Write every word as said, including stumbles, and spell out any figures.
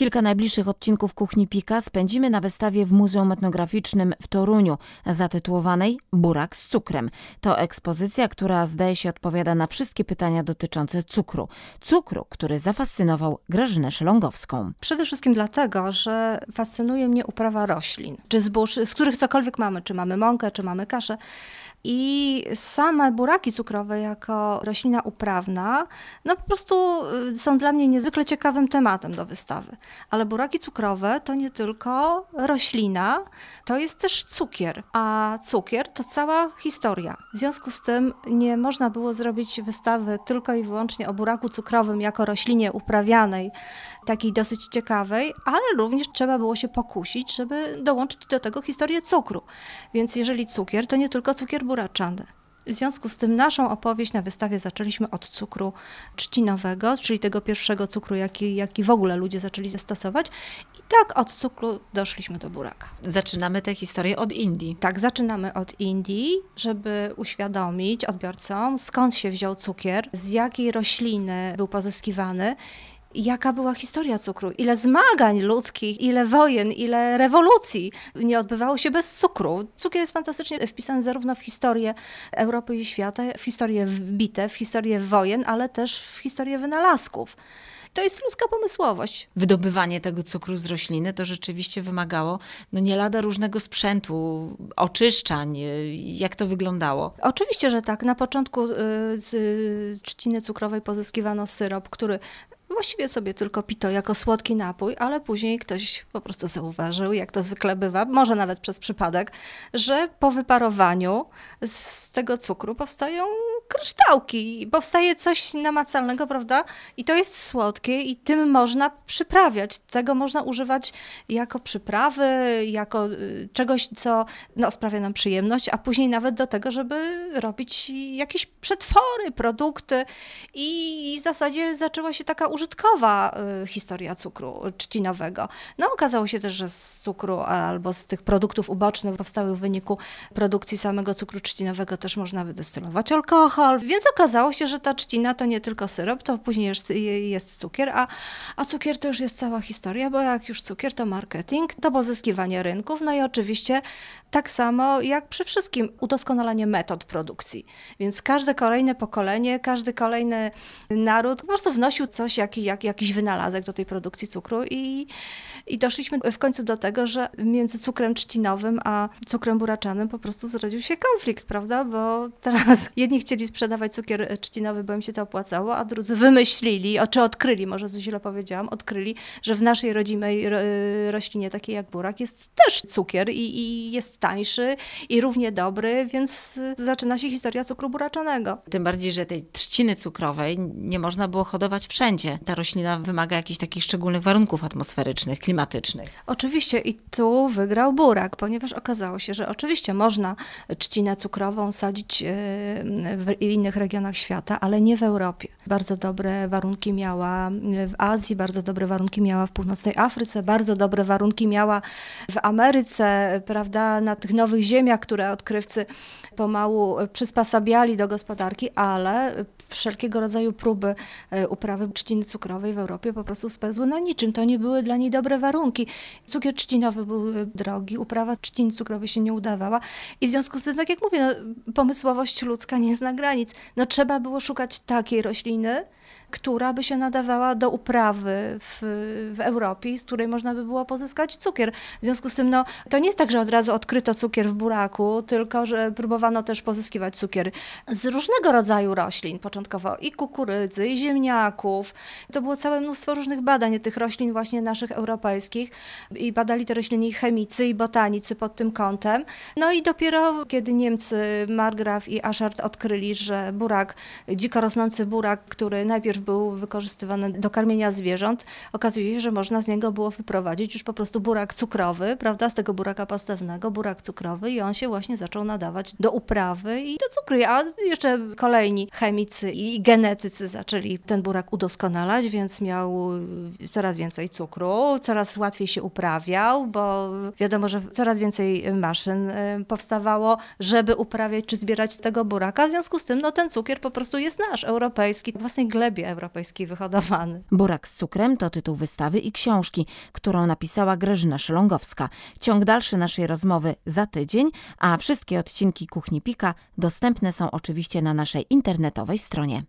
Kilka najbliższych odcinków Kuchni Pika spędzimy na wystawie w Muzeum Etnograficznym w Toruniu, zatytułowanej Burak z cukrem. To ekspozycja, która zdaje się odpowiada na wszystkie pytania dotyczące cukru. Cukru, który zafascynował Grażynę Szelongowską. Przede wszystkim dlatego, że fascynuje mnie uprawa roślin, czy zbóż, z których cokolwiek mamy, czy mamy mąkę, czy mamy kaszę. I same buraki cukrowe jako roślina uprawna, no po prostu są dla mnie niezwykle ciekawym tematem do wystawy. Ale buraki cukrowe to nie tylko roślina, to jest też cukier, a cukier to cała historia. W związku z tym nie można było zrobić wystawy tylko i wyłącznie o buraku cukrowym jako roślinie uprawianej, takiej dosyć ciekawej, ale również trzeba było się pokusić, żeby dołączyć do tego historię cukru. Więc jeżeli cukier, to nie tylko cukier buraczany. W związku z tym naszą opowieść na wystawie zaczęliśmy od cukru trzcinowego, czyli tego pierwszego cukru, jaki, jaki w ogóle ludzie zaczęli stosować. I tak od cukru doszliśmy do buraka. Zaczynamy tę historię od Indii. Tak, zaczynamy od Indii, żeby uświadomić odbiorcom, skąd się wziął cukier, z jakiej rośliny był pozyskiwany, jaka była historia cukru, ile zmagań ludzkich, ile wojen, ile rewolucji nie odbywało się bez cukru. Cukier jest fantastycznie wpisany zarówno w historię Europy i świata, w historię bitew, w historię wojen, ale też w historię wynalazków. To jest ludzka pomysłowość. Wydobywanie tego cukru z rośliny to rzeczywiście wymagało no nie lada różnego sprzętu, oczyszczań. Jak to wyglądało? Oczywiście, że tak. Na początku z trzciny cukrowej pozyskiwano syrop, który właściwie sobie tylko pito jako słodki napój, ale później ktoś po prostu zauważył, jak to zwykle bywa, może nawet przez przypadek, że po wyparowaniu z tego cukru powstają kryształki, powstaje coś namacalnego, prawda? I to jest słodkie i tym można przyprawiać. Tego można używać jako przyprawy, jako czegoś, co no, sprawia nam przyjemność, a później nawet do tego, żeby robić jakieś przetwory, produkty i w zasadzie zaczęła się taka użytkowa y, historia cukru trzcinowego. No okazało się też, że z cukru albo z tych produktów ubocznych powstałych w wyniku produkcji samego cukru trzcinowego też można wydestylować alkohol, więc okazało się, że ta trzcina to nie tylko syrop, to później jest, jest cukier, a, a cukier to już jest cała historia, bo jak już cukier to marketing, to pozyskiwanie rynków, no i oczywiście tak samo jak przy wszystkim udoskonalanie metod produkcji. Więc każde kolejne pokolenie, każdy kolejny naród po prostu wnosił coś, jak, jak, jakiś wynalazek do tej produkcji cukru i, i doszliśmy w końcu do tego, że między cukrem trzcinowym a cukrem buraczanym po prostu zrodził się konflikt, prawda? Bo teraz jedni chcieli sprzedawać cukier trzcinowy, bo im się to opłacało, a drudzy wymyślili, czy odkryli, może źle powiedziałam, odkryli, że w naszej rodzimej roślinie, takiej jak burak, jest też cukier i, i jest tańszy i równie dobry, więc zaczyna się historia cukru buraczanego. Tym bardziej, że tej trzciny cukrowej nie można było hodować wszędzie. Ta roślina wymaga jakichś takich szczególnych warunków atmosferycznych, klimatycznych. Oczywiście i tu wygrał burak, ponieważ okazało się, że oczywiście można trzcinę cukrową sadzić w innych regionach świata, ale nie w Europie. Bardzo dobre warunki miała w Azji, bardzo dobre warunki miała w północnej Afryce, bardzo dobre warunki miała w Ameryce, prawda, na tych nowych ziemiach, które odkrywcy pomału przysposabiali do gospodarki, ale wszelkiego rodzaju próby uprawy trzciny cukrowej w Europie po prostu spełzły na niczym. To nie były dla niej dobre warunki. Cukier trzcinowy był drogi, uprawa trzciny cukrowej się nie udawała i w związku z tym, tak jak mówię, no, pomysłowość ludzka nie zna granic. No, trzeba było szukać takiej rośliny, która by się nadawała do uprawy w, w Europie, z której można by było pozyskać cukier. W związku z tym, no, to nie jest tak, że od razu odkryto cukier w buraku, tylko że próbowano też pozyskiwać cukier z różnego rodzaju roślin, początkowo i kukurydzy, i ziemniaków. To było całe mnóstwo różnych badań tych roślin właśnie naszych europejskich i badali te rośliny i chemicy, i botanicy pod tym kątem. No i dopiero kiedy Niemcy, Margraf i Aschard odkryli, że burak, dziko rosnący burak, który najpierw był wykorzystywany do karmienia zwierząt, okazuje się, że można z niego było wyprowadzić już po prostu burak cukrowy, prawda, z tego buraka pastewnego, burak cukrowy i on się właśnie zaczął nadawać do uprawy i do cukru. A jeszcze kolejni chemicy i genetycy zaczęli ten burak udoskonalać, więc miał coraz więcej cukru, coraz łatwiej się uprawiał, bo wiadomo, że coraz więcej maszyn powstawało, żeby uprawiać czy zbierać tego buraka. W związku z tym no, ten cukier po prostu jest nasz, europejski, w własnej glebie europejskiej wyhodowany. Burak z cukrem to tytuł wystawy i książki, którą napisała Grażyna Szelongowska. Ciąg dalszy naszej rozmowy za tydzień, a wszystkie odcinki Kuchni Pika dostępne są oczywiście na naszej internetowej stronie.